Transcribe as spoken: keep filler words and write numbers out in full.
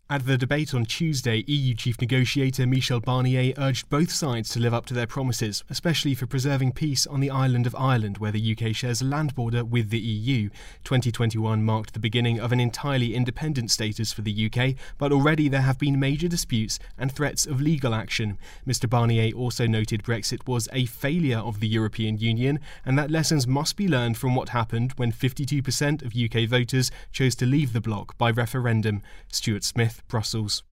At the debate on Tuesday, E U chief negotiator Michel Barnier urged both sides to live up to their promises, especially for preserving peace on the island of Ireland, where the U K shares a land border with the E U. twenty twenty-one marked the beginning of an entirely independent status for the U K, but already there have been major disputes and threats of legal action. Mister Barnier also noted Brexit was a failure of the European Union and that lessons must be learned from what happened when fifty-two percent of U K voters chose to leave the bloc by referendum. Stuart Smith, Brussels.